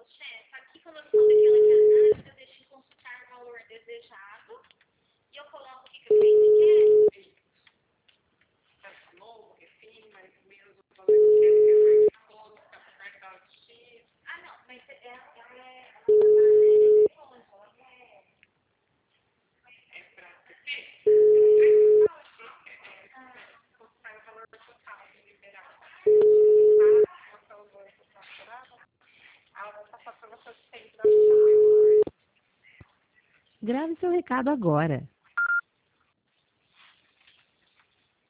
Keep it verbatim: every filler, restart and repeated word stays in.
chefe, aqui quando eu sou daquela análise, eu deixo em consultar o valor desejado e eu coloco o que, que o cliente quer. É novo, refim, mais ou menos o valor que quer, que é mais todo, fica perto da X. Ah, não, mas ela é. Ela é. Ela é. É para P P? Aí fala que é, é, consultar o valor total liberado. Tá? O valor total liberado. Ela vai passar para você sempre da chave. Grave seu recado agora.